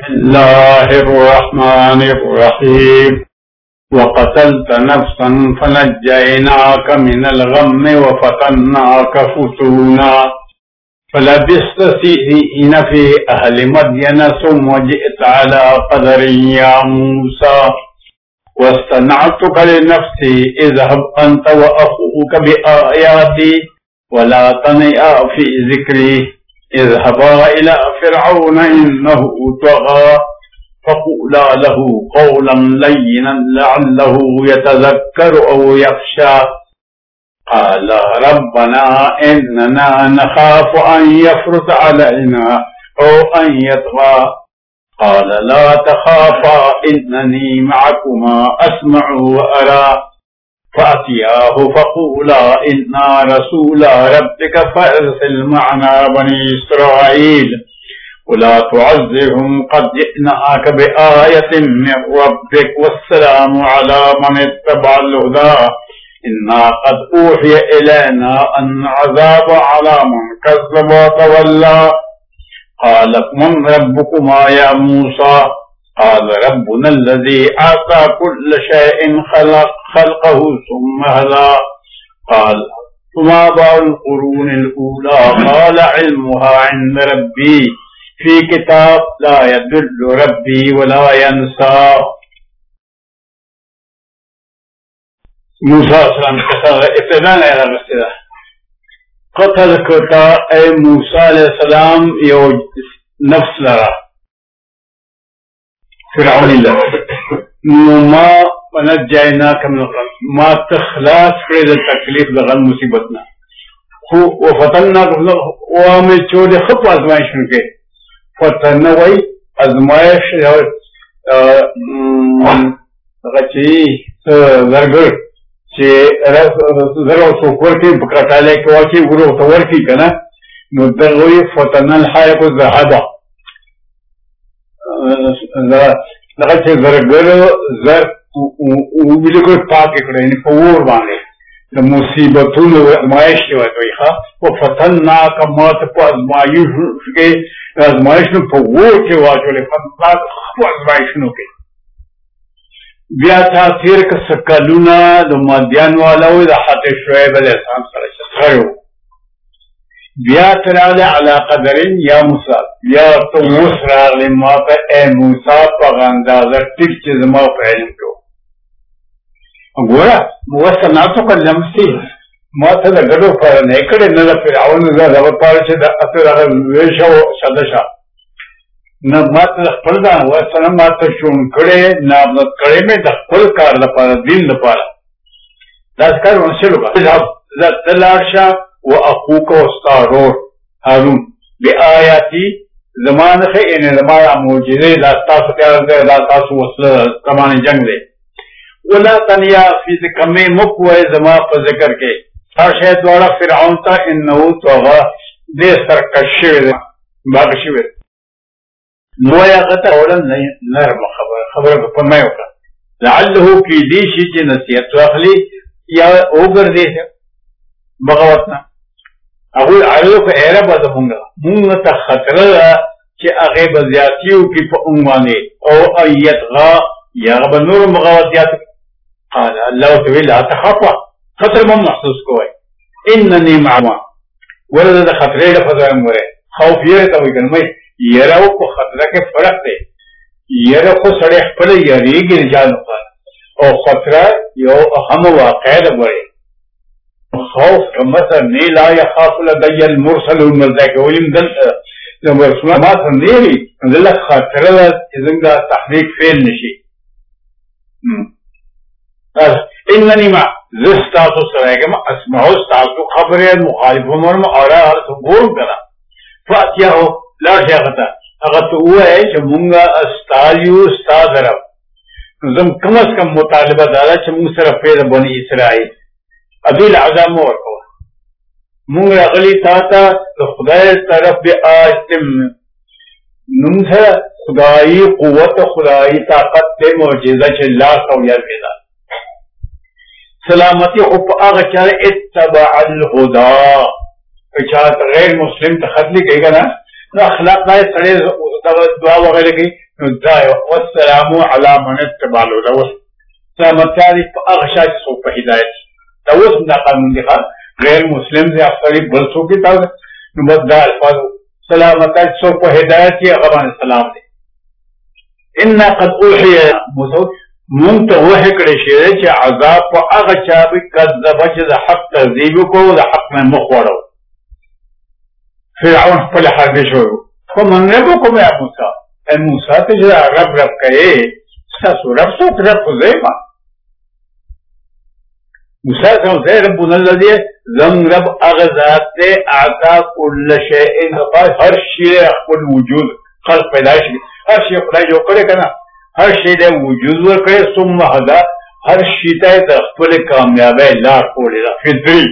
बिस्मिल्लाहिर्रहमानिर्रहीम वक़तल्त नफ्सन फनज्जयनाक मिनल गम्मि वफ़तन्नाक फुतूना फलबिस्त सीनीन फी अहलि मद्यन सुम्मा जि'त अला क़दरिन या मूसा वस्तनअतुक लिनफ्सी इज़हब अंत व अख़ूक बिआयाती वला तनिया फी ज़िक्री इज़हबा इला फ़िरऔन इन्नहु तग़ा फ़क़ूला लहू क़ौलन लय्यिनन लअल्लहु यतज़क्करु औ यख़शा क़ाल रब्बना इन्नना नख़ाफ़ु अन यफ़्रुत अलैना औ अन यतग़ा क़ाल ला तख़ाफ़ा इन्ननी मअकुमा अस्मअु व अरा फ़अतियाहु फ़क़ूला इन्ना रसूला रब्बिक फ़अरसिल मअना बनी इस्राईल वला तुअज़्ज़िरहुम क़द जि'नाक बिआयतिन मिन रब्बिक वस्सलामु अला मन इत्तबअल हुदा इन्ना क़द ऊहिय इलैना अन्न अज़ाब अला मन कज़्ज़ब व तवल्ला क़ाल मन रब्बुकुमा या मूसा क़ाल रब्बुना अल्लज़ी आता कुल्ल शैइन ख़लक़हु सुम्मा हदा क़ाल फमा बालुल क़ुरूनिल ऊला क़ाल इल्मुहा इंद रब्बी फी किताब ला यदुल्लु रब्बी वला यंसा। मूसा अलैहिस्सलाम के साथ इब्तिदा क़तल करता ए मूसा अलैहिस्सलाम यो नफ्स लरा फिरऔनी लरा नुमा वनज्जयनाक मिनल गम मा तखलास करे तकलीफ लगन मुसीबत ना खु व फतन्नाक व में चोले खप आजमाइश के फतन वही आजमाइश रची जरगर चे जरा सोकर के बकटाले के वाची गुरु तवर की कना नुदगोई फतनल हाय को ज़हाबा लगा जरगर जर बिल्कुल पाक इकड़े पवोर बांगे तो मुसीबतों में आजमाइश के बाद वही खा वो फतन्नाक मत पर आजमाइश में पवोर के वाचोले फतन्नाक आजमाइश नो के बिया था फिर का सकलुना दो मध्यान वाला वो हाथ शुएब अलैहिस्सलाम सरायो बिया तराले अला क़दरिन या मूसा या तो मुसराले माता ए मूसा पगंदा टिक चीज मा पहले तो गोरा मुवसना तो कलमसी माता द गडो पर नेकड़े न फिर ಅವನು ರವಪಾರಿಸಿದ ಅತರ ವೇಷವ ಸದಶ न मात्र पर्दा हुआ सनम मात्र शून कड़े न कड़े में दखल कार लपारा दिन लपारा दसकार उनसे लोग तलाशा वो अकूक उस्तारोर हारून बेआयाती जमान है इन्हें जमाया मौजूदे लाता सत्यार दे लाता सुवसल तमाने जंग दे वला तनिया फीस कमे मुक्वे जमा पर जिक्र के साशे द्वारा फिरऔन ता इन्नहु तग़ा दे सरकशिव बागशिव मोया गता औरन नहीं नरम खबर को फरमायो का लअल्लहु की दीशी की नसीहत तो अखली या ओगर दे है बगावतना अगुल आलो को एरा बदमुंगा मुंगा ता खतरा कि अगे बजियातियों की उंगवाने ओ अयत गा या बनूर बगावतियात قال अल्लाह तआला ला तखफा खतरा में महसूस को है इन्ननी मामा वरद खतरे का फजाम मरे खौफ ये तो बिकन में येराओ को खतरा के फर्क थे येरा को सड़े पड़े यारी गिर जान पर और खतरा यो हम वाक़िद बड़े खौफ का मसर नीला या खाफ लदयल मुरसल मलदाक वलिम दल जब रसूलुल्लाह संदेही अल्लाह खतरा इज़ंगा तहरीक फेल नशी इन्ननी मा ज़िस्तासु सरायके मा अस्माउ स्तासु खबरे मुखालिफों में आरा अर्थ गोल करा फातिया हो लाश यागता अगर तो वो है कि मुंगा अस्तालियु स्तादरब जम कम से कम मुतालिबा दाला कि मुंग सर फेर बनी इसराइल अदिल आज़म और को मुंग अगली ताता तो खुदाए तरफ बे आस्तिम नुंसा खुदाई कुव्वत खुदाई ताकत ते मौजूदा चिल्ला सौया बेदा सलामती उप अगचार इत्तबअल हुदा अच्छा गैर मुस्लिम तखतली कहेगा ना اخلاق دای سړی دعا وغیرہ کوي نو دا والسلام علی من اتبع الهدى سلامتیا دې په هغه شای څوک په هدایت دا اوس دا قانون دی غیر مسلم دی اصلي بل څوک دی نو بس دا الفاظ سلامتیا څوک په هدایت یې هغه باندې سلام دی ان قد اوحي موسی مونږ ته وحی کړی شي چې عذاب په هغه چا به کذب چې د حق تکذیب کو د حق نه مخ وړو فرعون خپل حرب شو خو مونږ نه کوم یا موسی اے موسی ته چې رب کوي تاسو رب څوک رب زېما موسی څنګه ربنا الذي زم رب هغه ذات ته اعطى كل شيء هر شی خپل وجود خلق پیدا شي هر شی خدای جوړ کړی کنه هر شی د وجود ورکړي ثم هدا هر شی ته د خپل کامیابی لار کولې ده فطري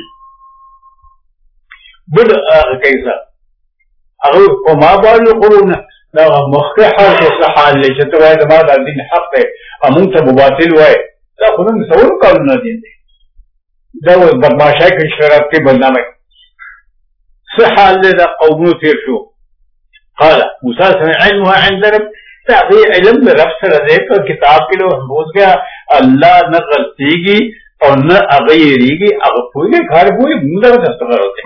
بل هغه کیسه هغه په ما باندې قرونه دا مخکې حال څه حال چې ته وایې ما د دین حق دی امون ته باطل وایې دا خو نن څور کارونه دي دا و بدمعشای کې شراب کې بدنامي څه حال دی دا قومونو تیر شو قال موسی سره علمها عند رب تعطي علم رب سره دې په کتاب کې له محفوظ کیا الله نه غلطيږي او نه اغيريږي هغه پوهه کار پوهه موږ ته څنګه راځي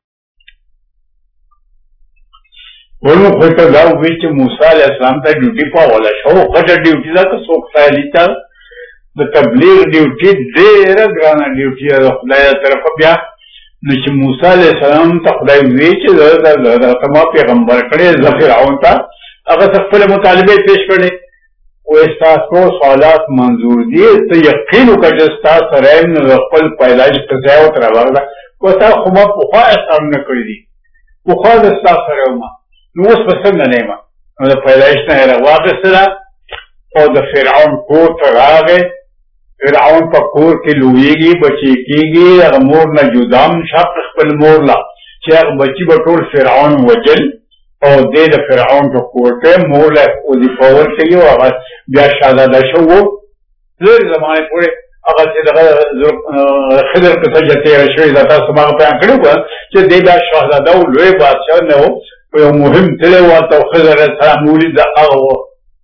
ورنو خطر دا وی چې موسی علیہ السلام ته ډیوټي پاوله شو غټه ډیوټي دا که څوک سایلی تا د تبلیغ ډیوټي ډېره ګرانه ډیوټي ده خدای طرفه بیا نو چې موسی علیہ السلام ته خدای وی چې دا تمام پیغمبر کړي فرعون ته هغه خپل مطالبه پیش کړي او تاسو سوالات منظور دي ته یقین وکړئ چې تاسو سره نو خپل پیدایش ته ځای او تر ورغله کو تاسو خو ما په خوا احترام نه کړی دي په خوا د تاسو سره ما نو اوس په څنګه نه ما نو د پیدایش نه راوغسله او د فرعون کور ته راغی فرعون په کور کې لویږي بچی کېږي هغه مور نه جدام شپ خپل مور لا چې هغه بچی به ټول فرعون وجل او دې د فرعون په کور کې مور له او دی پاور کوي او هغه بیا شاهزاده شو زر زمانه پورې هغه چې دغه خضر په سجده تیر شوی دا تاسو ما په ان کړو چې دې دا شاهزاده او لوی بادشاہ نه و یو مهم تل ورته خضر سلام ولید هغه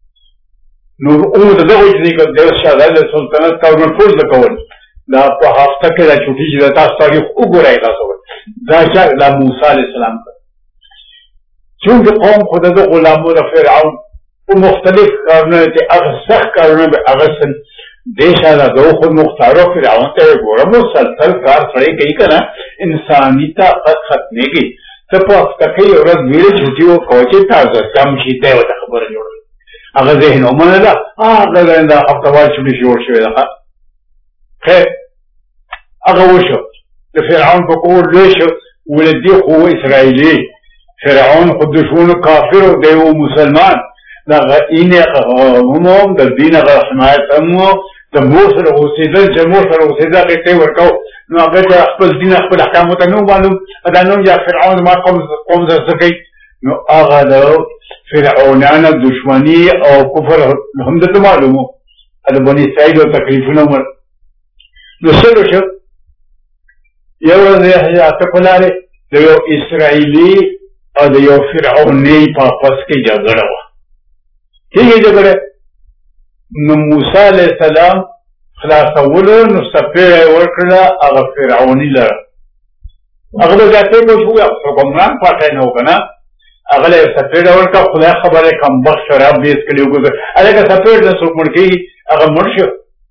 نو او دغه چې د شاهزاده سلطنت کارونه ټول کول دا په هفته کې د چوټي چې تاسو تاریخ وګورئ تاسو دا چې د موسی علی السلام چونکه قوم خود د غلامو د فرعون او مختلف کارونه چې هغه سخت کارونه به هغه سن دیشا دا دو خود مختارو فرعون ته ګوره مسلسل کار سړی کوي کنه انساني طاقت ختمه کی ته په تکي ورځ ویل چوټي او کوچه تاسو کم شي ته وته خبره جوړه هغه ذهن ومنه دا هغه دا خپلوال چې جوړ شوی دا خیر هغه وشو د فرعون په کور لوي ولدي خو اسرائیلی فرعون خود دشمن کافر او دیو مسلمان دا اینه قوموم د دین غ حمایت همو د موثر اوسیدل چې موثر اوسیدل کې ته ورکاو نو هغه خپل دین خپل احکام ته نو معلوم دا نو یا فرعون ما قوم زکای نو هغه د فرعونانو دشمنی او کفر هم د معلومو د بنی اسرائیل او تکلیفونه نو سره شو یو ورځ هغه په لاره د you Israeli O the you فرعونی په پس کې جګړه وه هیڅ جګړه نو موسی علیہ السلام خلاصولو نو سپېړه ورکړه هغه فرعونی لره هغه به ځکه په شو یو کومران پاتې نه وکنه هغه له سپېړه ورکړه خدای خبره کم بخ شراب بیس کړي وګوره هغه سپېړه د څوک مړ کی هغه مرشه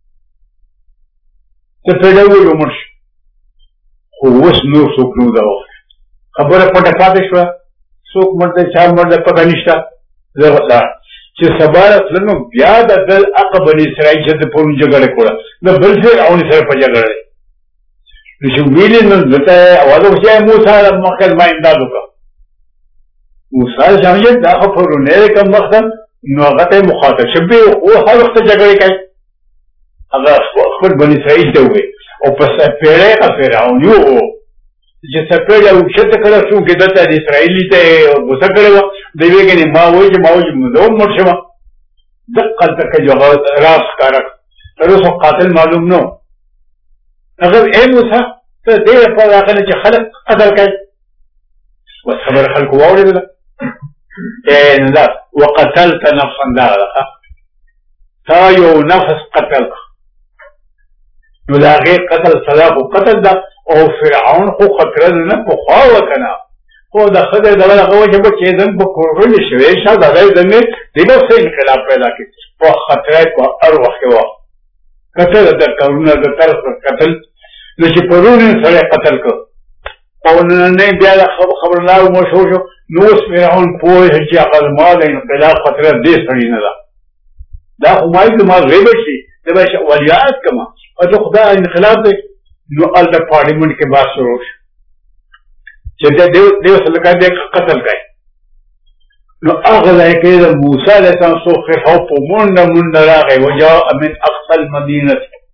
سپېړه وګورو مرشه خو اوس نو څوک نو دا خبره پټه پاتې شو څوک مرده چا مرده پته نشته زه چې سبارت لنو بیا د دل عقب بنی اسرائیل چې په جګړه کوله د بل فرعون سره په جګړه نو چې ویلې نو دته اواز وشي موسی مخکې ما امداد وکړ موسی ځانګړي دا خبرونه کوم وخت نو هغه ته مخاطب شبي او هر وخت جګړه کوي هغه خپل بنی اسرائیل ته وي او پس پیړې فرعون یو چې سپېړه او شته کړه شو کې دته د اسرائیلی ته وسه کړو دی ویګنی ما وایي چې نو مرشمه دقه تک جواب راس کارک تر اوسه قاتل معلوم نو هغه اے موسی ته دې په هغه چې خلق قتل کوي وس خبر خلق واوري وقتلت نفسا دارها تا یو نفس قتل نو داغه قتل صلاح قتل دا او فرعون خو خطر نه په خوا وکنا خو د خدای دغه وجه به کېدن په کورول شوي شاده دغه دنه دغه څه انقلاب پیدا کړي په خطر په هر وخت و قتل د کورونه د طرف قتل نو چې پرونه سره قتل کو او نه بیا خبر لا مو شو نو فرعون په چې عقل مال انقلاب خطر دې سړی نه دا خو ما غیب شي د بش ولیات کما او خدای انقلاب دې نو ال د پارلیمنت کې بحث شروع چې دیو سره کړه قتل کړي نو هغه ځای کې د موسی علیه السلام سو خو په مونږ راغی وجاء من اقصى المدينه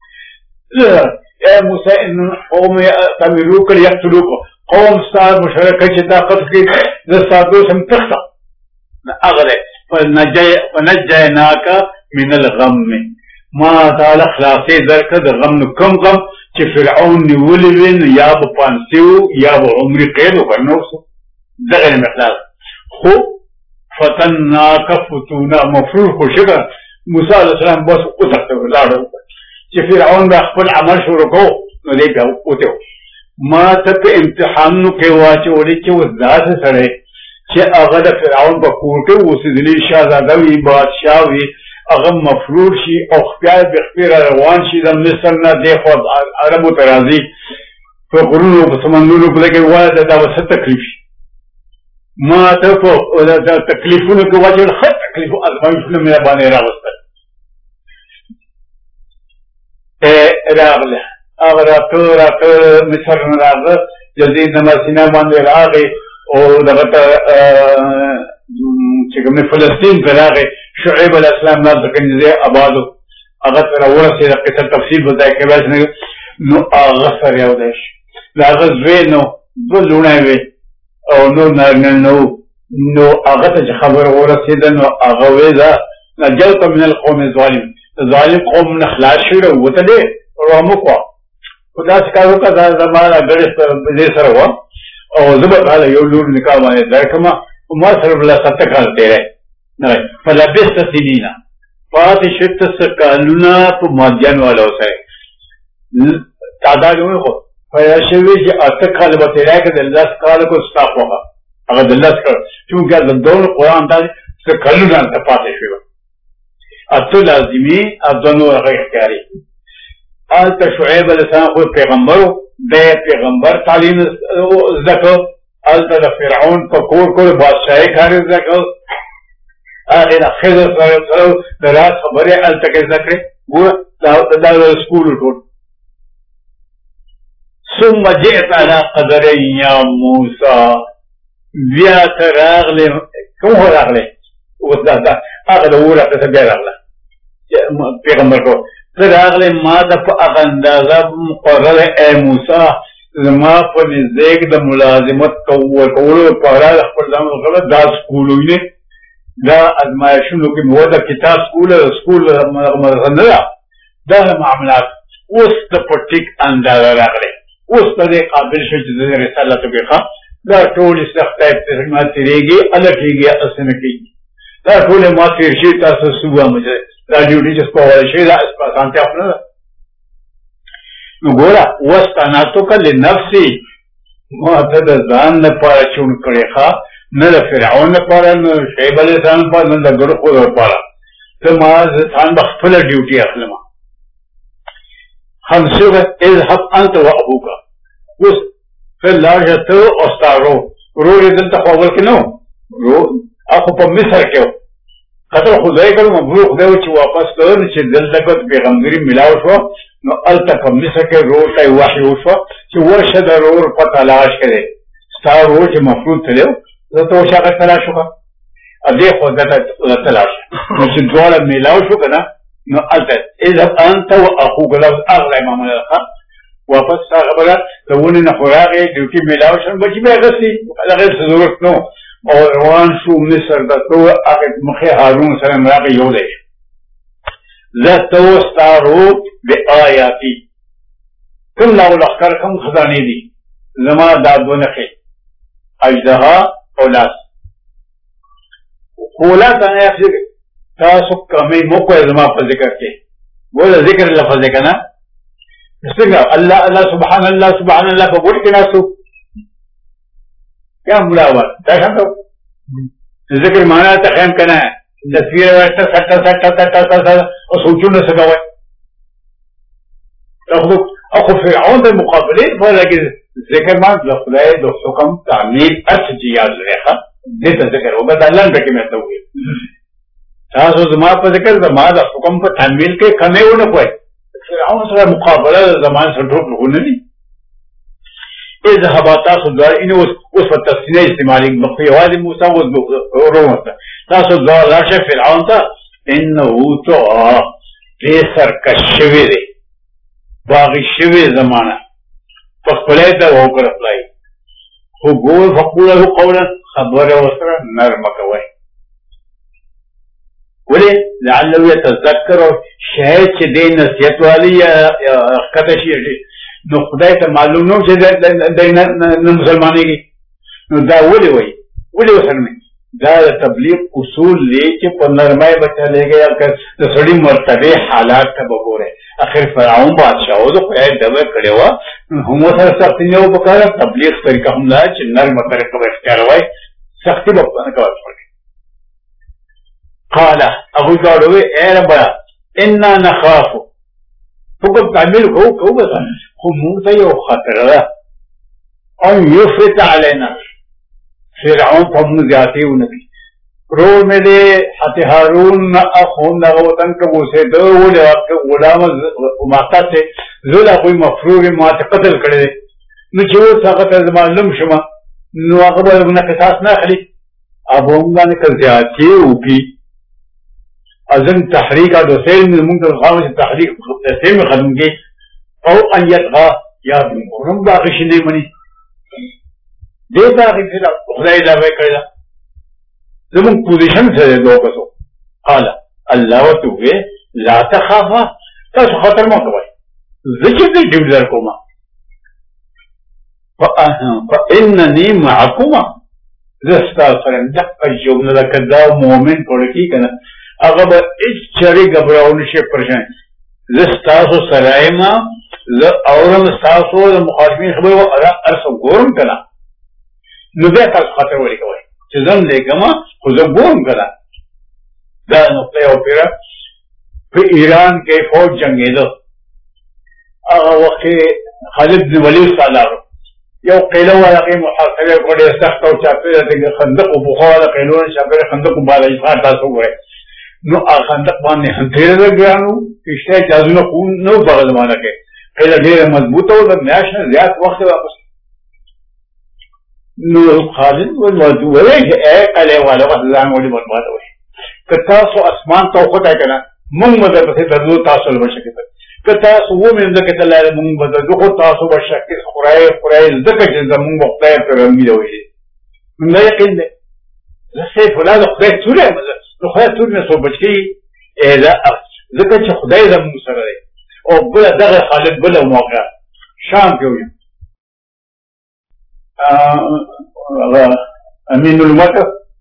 يا موسی ان قوم تعملوك ليقتلوك قوم صار مشرکه چې طاقت کې د ساتو سم تخته هغه فنجيناك من الغم ما تعالی خلاصې درکړه د غم نو کم غم چې فرعون نیولې وین یا به پانسیو یا به عمرې قید وکړنو دغه مقدار خو فتناک فتونا مفروض خو شکر موسی علیه السلام بس وتښته ولاړو چې فرعون به خپل عمل شروع کو نو دې بیا وته ما ته په امتحانو کې واچولې چې وځه سره چې هغه د فرعون په کور کې اوسېدلی شاهزاده وي بادشاه وي هغه مفروض شي او خپل بخیر روان شي د مصر نه دی خو عربو ترازی په غرونو په سمندونو په لګي وای دا وسه تکلیف ما ته په تکلیفونو کې واجب خط تکلیف ازمایښتونه مې باندې راوستل راغله هغه راته مصر نه راغله جلدی نمازینه باندې راغی او دغه چې کوم فلسطین ته راغی شعیب علیه السلام نه د کنځه آبادو هغه تر ورسې د قصه تفصیل بدای کې نو هغه سره یو دی دا هغه زوی نو دوه لونه وي او نو نو هغه ته خبر ورسېد نو هغه وی دا نجوت من القوم الظالم ظالم قوم نه خلاص شو وته دې رامکوا خدا څخه وکړه زمانہ ګړې سره و او زبر على یو لور نکاح باندې درکما وما سره بلا ست کال تیرې نه فلبست سنینا پاتې شت سکالونا په ماجن والو سره تعداد نو خو فیاشوی چې اته کال به تیرې کې د الله کال کو صاف وغه هغه د الله سره چې د دون قران د سکالونا ته پاتې شو اته لازمی ابدنو هغه اختیاري آل شعیب علیہ السلام خو پیغمبرو د پیغمبر تعلیم زکو آل د فرعون په کور بادشاہي کار زکو اخر خضر سره د راز خبره آل تک زکه و دا سکول ټول ثم جئت على قدر يا موسى بیا تراغله کوم راغله ودا هغه ورته ته بیا راغله پیغمبر کو راغله ما د په اندازه مقرره اے موسی زما په نزدېک د ملازمت کولو لپاره خپل ځان غوړه دا سکولونه دا ازمایښتونو کې مو د کتاب سکول مرغنده دا معاملات اوس د پټیک اندازه راغله اوس ته قابل شو چې د رسالت به دا ټول سخت احتمال تیریږي الګيږي اسنه کیږي دا ټول ما تیر شي تاسو صبح مجه دا ډیوټي چې کوول شي دا اسانتیا خپل نو ګوره واستناتو کله نفسي ما ته د ځان لپاره چون کړي ښا نه د فرعون لپاره نه شعیب علیه السلام لپاره نه د ګرخو لپاره ته ما ځان خپل ډیوټي اخلم خمسه اذهب انت وابوك اوس فلاجه او ستارو ورور دلته خپل کې نو اخو په مصر کې خطر خدای کړو مبروک دی چې واپس کړو چې دلته پیغمبري ملاو شو نو الته په مصر کې روح ته وحي وشو چې ورشه ضرور په تلاش کړي ستارو چې مفروض تلو زه ته شاګه تلاش وکړه ا دې خو دته تلاش نو چې دواړه ملاو شو کنه نو الته اذا انت واخوك لو اغلى امام الله واپس خبره ته ونه نه خوراغه ډیوټي ملاو شو بچي به غسي هغه ضرورت نو او روان شو مصر د تو هغه مخه هارون سره راغی یو دی ذاتو ستارو بآیاتی کله ولخر کوم خزانه دي زما دادونه کې اجدها او لاس خولا تانے تاسو کمی موقع زما پر ذکر کے بولا ذکر لفظ ہے نا اللہ اللہ سبحان اللہ کو بول کے ناسو کیا بلا ہوا دیکھا تو ذکر مانا تخیم کرنا ہے تصویر سٹا اور سوچو نہ سکا ہوا اخو فرعون دے مقابلے لیکن ذکر مان لخدائے دو حکم تعمیل ارس جیاد ریخا دیتا ذکر ہوگا دا اللہ رکی میں ہوئی تاسو زمان پر ذکر زمان دا حکم پر تعمیل کے کھنے ہونے کوئے فرعون سر مقابلہ زمان سے ڈھوک لگونے نہیں اذهبا تاسو دوار انہو اس پر تفسینہ استعمالی مقفی والی موسیٰ رومت تاسو دوار لاشا فرعون تا انہو تو پیسر کشوی دے باغی شوی زمانہ فقلے تا وہ کر اپلائی خو گول فقولا ہو قولا خبر وسر نرمکوئی ولی لعلو یتذکر اور شہد چی دے نصیت والی یا خطشی نو خدای ته معلوم نو چې د مسلمانۍ کی نو دا ولی وسنه دا تبلیغ اصول لے چې په نرمای بچا لے گیا د سړي مرتبه حالات ته وګوره اخر فرعون بادشاہ او د خدای دغه کړو هم سره سختي نه وکړه تبلیغ طریقه هم لا چې نرمه طریقه به اختیار وای سختي به نه کوي قال ابو داود اے رب انا نخاف حکم تعمیل کو بس خموسا یو خطر دا ان یفت علینا فرعون فهم زیادی انکی رو ملے حتی حارون اخون نغوطن کبو سے دو ولی وقت غلام ماتا سے زولا کوئی مفروغ ماتا قتل کردے نو چیو ساقت ازمان لم شما نو اقبال ابنا قصاص ناخلی اب ہمگا نکل زیادی اوکی ازن تحریک آدو سیل میں منتظر خواہش تحریک سیل میں ختم کی او ان یتغا یا بنگورم باقی شنی منی دیتا آخی پھر خدای دعوی کرده زمان پوزیشن سے دو کسو قالا اللہ و تووے لا تخافا تاسو خطر ما کوائی ذکر دی جملر کوما فإننی معکوما زستا سرم دقا جملر کدا مومن پڑکی کنا اگر با اچ چری گبراؤنشی پرشن زستاسو سرائما اورم استاسو مخاطبین خبر و ارسو گورم کنا نبی تاسو خطر ولی کوئی چیزم لیکما خوزم گورم کنا دا نقطه او پیرا پی ایران کے فوج جنگی دو اگر وقت خالد بن ولید سالارو یو قیلو والا قیم محاصره کوڑی سخت و چاپی دا خندق و بخواه قیلون شاپیر خندق و بالا جفان تاسو گوئے نو خندق باندې هنتیره لګیانو کشته جازونه خون نو بغل مانه کې کله ډیره مضبوطه او د میاشنه زیات وخت واپس نو خالد ولودو وایي اے کله والا وخت ځان وړي برباد وي که تاسو اسمان ته وخته کنه مونږ به په درلو تاسو له شکه که تاسو و مې د کته لاره مونږ به دغه تاسو به شکه خورای زکه چې زمونږ وخت پر امید وي نو یقین دې زه فلان خدای ټول نو خدای ټول نه سو بچی اله ذکر چې خدای زموږ سره دی او بل دغه خالد بل موقع شام کې وي امین المت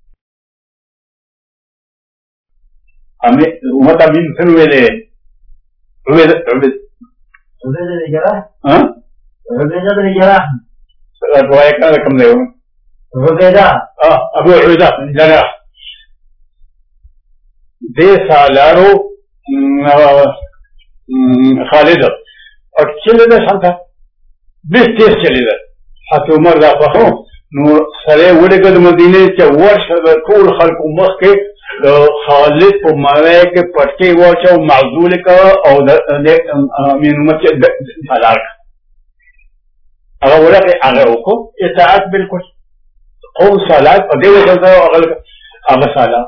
امت امین څنګه ویلې روي جرا ها روي جرا سره دوه کله کوم دی روي دا ابو عبیدہ جرا دے سالارو خالد اور چلے دا شانتا بیس تیز چلے دا حتی عمر دا فخو نو سرے وڑے گد مدینے چا ورش کول خلق مخ کے خالد پو مارے کے پٹکے ورچا معذول کا او من امت سالار کا اگر وڑا کہ آگے اوکو اطاعت بالکل قوم سالار پا دیو سلطا اگر سالار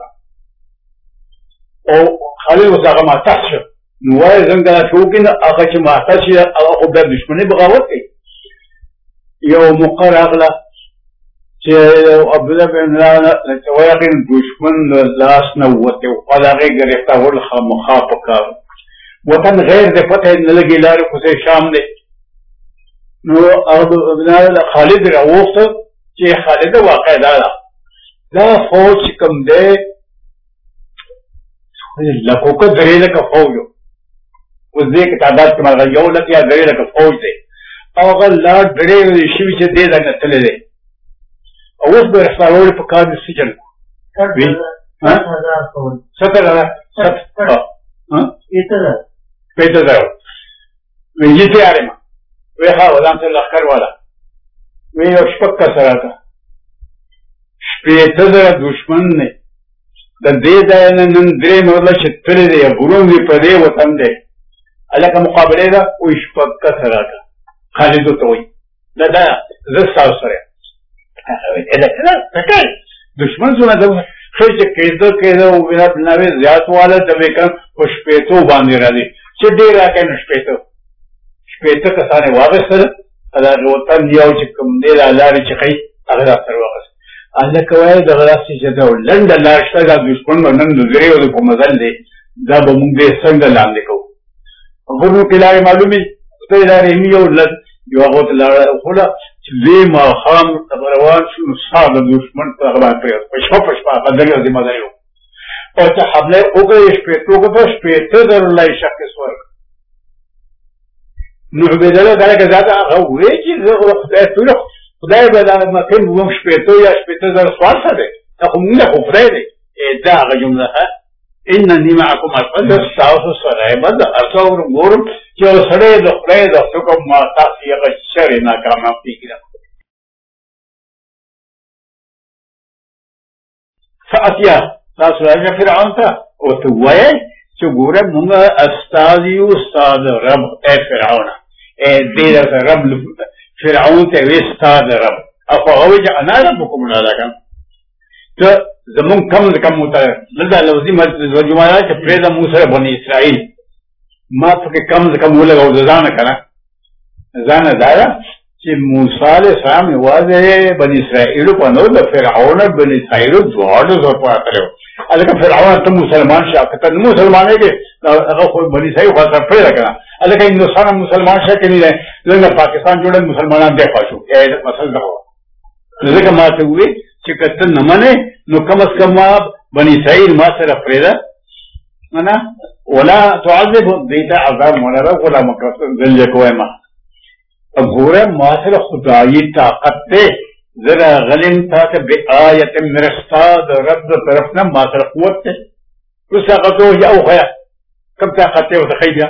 او خالد وساقه معتاس شو نو وای زنګ دا شوکین هغه چې معتاس شي هغه د دشمنی بغاوت کوي یو مقر اغلا چې عبد الله بن لا وایقین دشمن لاس نو وته او هغه گرفتا ول مخافقه وطن غیر د فتح نه لګی لار کو شام دی نو ابن خالد راوخت چې خالد واقع دا فوج کم دی لکو کا درې لکه فوج اوس دې کې تعداد کې مالغه یو لکه یا درې لکه فوج دی او هغه لا درې شوي چې دې دنګ تللی دی او اوس به رسالول په کار د سجن وی 70,000 وی تیارې ما وی ها ولان ته لښکر والا وی یو شپږ کسه راته 80,000 دشمن نه د دې ځای نه نن درې مرله چې تللی دی غرون وي په دې وطن دی هلکه مقابلې ده وایي شپږ کسه راته خالدو ته وایي دا زه ستاسو سره دشمن څونه ده ښه چې کېده نوې زیات واله د ویکم په شپېتو باندې راځي چې ډېر راکړی نو شپېته کسان یې واخېستل دا وطن یو چې کوم دی دا لارې چې ښایي هغه را سره واخېست هلکه وایي دغه داسې چې دا لنډه لار شته دا دشمن به نن د درېو په مزل دی دا به مونږ دې څنګه لاندې کوو غرونو کې لارې معلومې خدای لارې مې یو هغو ته لاړه خوله چې دې ماښام روان شو نو سا د دشمن په هغه باندې پرېوت په شپه بدلې ذمه داري و او چې حمله یې وکړه شپېتو ته 80,000 الله یې شخص ورکړ نو عبیدالله دغه زیاته هغه وایي چې زه خدای به دا مکن وم 80 یا 80,000 سوال څه دی دا خو مونږ خو خدای دی دا هغه جمله انني معكم اسفل ستاسو سره به د اصور ګورم چې یو سړی د خدای د حکم ما تاسې هغه شر ناکامه کېږي فاتیا تاسو راځه فرعون ته او ته وایئ چې ګوره مونږ استاد یو استاد رب ای فرعون دې رب فرعون ته وی استاد رب او هغه وایي چې انا ربکم الاعلى ته زمون کم متر لدا لوزي ترجمه چې پرېدا موسی بني اسرائیل ما ته کم ولګو ځان کنه ځان دایا چې موسی علیه السلام واځي بني اسرائیل په نو د فرعون بني اسرائیل دواړو زور پاتره الکه فرعون ته مسلمان شاکته مسلمانې کې هغه خو بني اسرائیل خاطر پیدا کړه الکه هندوستان مسلمان شکه نه لږه پاکستان جوړ مسلمانان دی خاصو اصل دا ځکه ما ته وی چې کته نه منه نو کم از کم بني اسرائیل ما سره پرېدا انا ولا تعذب دیتا عذاب مولا ولا مکرت ذل کوه ما ګوره ما سره خدایي طاقت ته زرا غلم تا ته بآیت من استاد رب طرف نه ما سره قوت ته وسقطو یو خیا کم طاقت ته وتخیبیا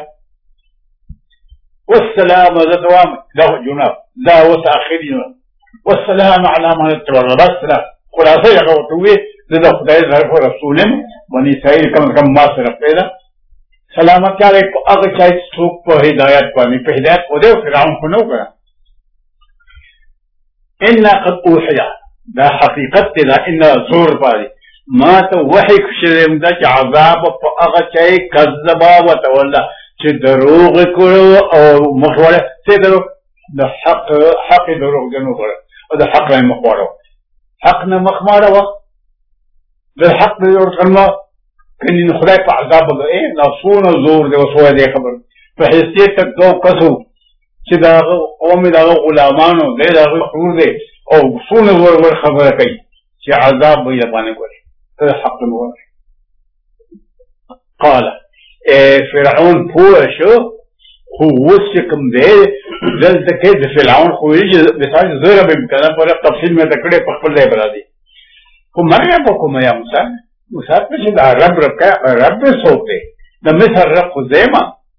والسلام ذاتوام له جناب لا وتاخرين والسلام على من اتبع الرسول خلاصه هغه وتوي د خدای ظرف رسول بني اسرائیل کم ما سره پیدا سلامت علیکم هغه چې څوک په هدایت باندې په هدایت خو دې فرعون کو نو کړه ان قد اوحي دا حقیقت دا ان زور باندې ما ته وحی کشرم دا چې عذاب په هغه چې کذبا وتولى چې دروغ کړو او مخوره څه درو د حق دروغ جنو کړو او د حق نه مخوره حق نه مخماره و د حق نه ورته کني خدای په عذاب به نفسونه زور دی وسوه دی خبر په حیثیت تک دو کسو چې دا قوم دا غلامانو دا حضور دی او سونه ور خبره کوي چې عذاب به یې باندې کوي ته حق نو قال فرعون پوه شو خو وسکم دی دلته کې د فرعون خو یې مثال زره به کنه پر تفصیل مې تکړه په خپل ځای برادي خو مریا کوم یا موسی په چې دا رب سوته د مصر رب خزیمه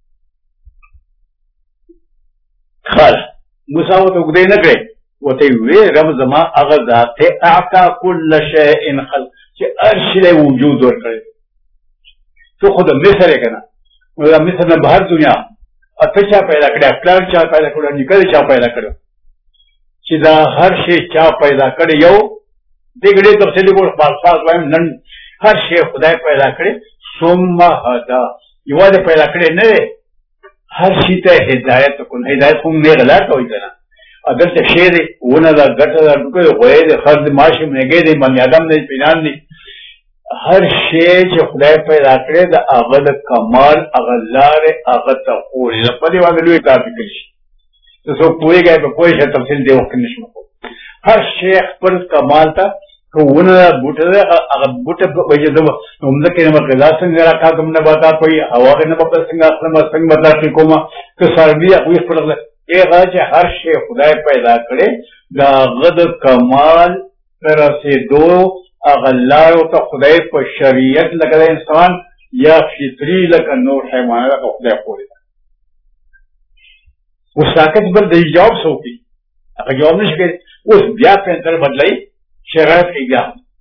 خاله موسی وته وګدې نه کړې وته وی رب زما هغه ذات اعطا كل شيء خلق چې ارشد وجود ورکړي تو خود مصر کنه دا مصر نه بهر دنیا اته چا پیدا کړی خپل چا پیدا کړو نکړي چا پیدا کړو چې دا هر شی چا پیدا کړی یو دغه تفصیلی ور خاص وایم نن هر شی خدای پیدا کړی ثم هدا یواله پیدا کړی نه هر شی ته هدایت کوم هدایت کوم نه غلط کوي کنه اگر څه شی دی ونه دا ګټه دا ټکو غوې د خرد ماشم نه کې دی باندې ادم نه پینان دی هر شی چې خدای پیدا کړی د هغه د کمال هغه لار هغه تقول په دې باندې لوی کار کوي څه پوهیږي په کوئی څه تفصیل دی وخت نشم هر شی خپل کمال ته ونه بوټه هغه بوټه وایي د عمدکه نه غذا څنګه راکاږم نه بتا کوي هوا نه په څنګه اصله څنګه بتا کومه که سروي خو خپل هغه چې هر شی خدای پیدا کړي دا غد کمال رسیدو هغه لارو ته خدای په شریعت لکه انسان یا فطری لکه نور حیوانات خدای پورې اوس ساکت بل د جواب سوکي هغه جواب نشي کوي اوس بیا په تر بدلای شرایط ایجا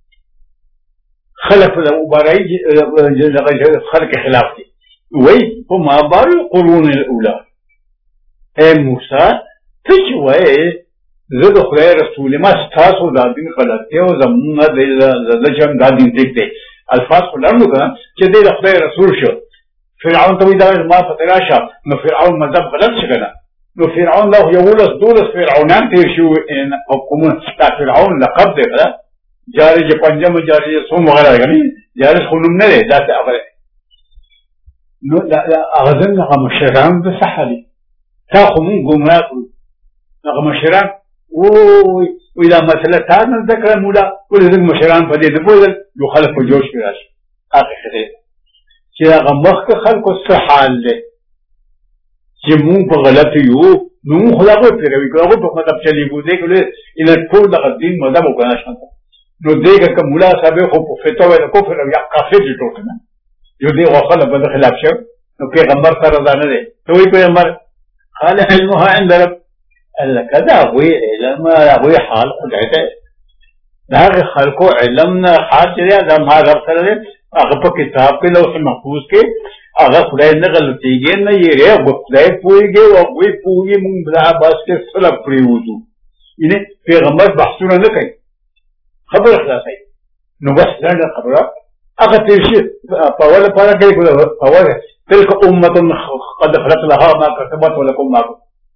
خلف الأوباري خلق خلاف دي وي فما بال القرون الأولى اي موسى تشوي زد خدای رسول ما ستاسو دا دین غلطه او زمونه د جام دا دین دکته الفاظ ولرنو کنه چې د خدای رسول شو فرعون ته دا ما فتراشه نو فرعون مذهب غلط شګنه نو فرعون له یولس دولس فرعونان تیر شو ان حکومت تا فرعون لقب دی جاری چې پنځم جاری سوم وغیرہ غني جاری خونم نه دی دا څه اوره نو دا اغزن هغه مشران د سحلي تا خو مون ګمراه کړو هغه مشران او دا مسله تا نه ذکر مولا ولې مشران په دې د بوزل یو خلک په جوش کې راشي هغه خدای چې هغه مخک خلکو څه حال دی چې مون په غلط یو نو خلاصو پیروي کوو په مطلب چلی بو دې کله ان ټول د دین مذهب وکړا شانته نو دېګه که مولا صاحب خو په فتوا د کفر او یا کافر دي ټول کنه یو دې غوخله په خلاف شو نو پیغمبر سره ځان نه دي دوی پیغمبر قال علمها عند رب قال كذا وي علم وي حال خدای ته دا خلکو علمنا حال دې دا ما رب سره هغه په کتاب کې لوح محفوظ کې هغه خدای نه غلطيږي نه یې خدای پويږي او وي پوي مونږ بلا باس کې سلام پریوځو ینه پیغمبر بحثونه نه کوي خبر خلاصي نو بس دا خبره هغه تیشي په ولا پاره کې په ولا تلك امه قد خلق لها ما كسبت ولكم ما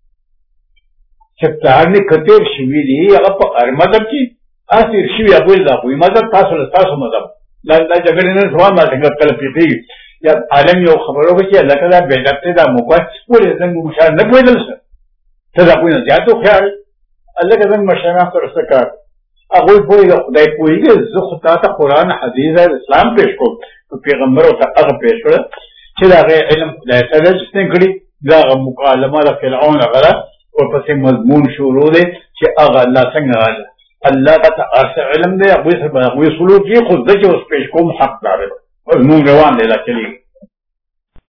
چپتارني کتیر شوی دی هغه په هر مذهب کې اخر شوی ابو الله وي مذهب تاسو مذهب لا جګړه نه سوال ما څنګه کله پیږي یا عالم یو خبرو کې الله تعالی بدعت دا موقع ولې څنګه مشار نه پوهیدل څه ته دا کوی نه زیاتو خیال الله کله مشانه تر څه اقول پوری دا خدای پوریږي زه خو تا ته قرآن حدیث اسلام پیش کوم پیغمبر او ته هغه پیش کړ چې دا علم خدای تعالی څنګه کړی دا مکالمه د فرعون غره او پسې مضمون شروع دی چې هغه الله څنګه راځي الله تعالی علم دی او سلوک یې خو ځکه اوس پیش کوم حق دار مضمون روان دی لا چلی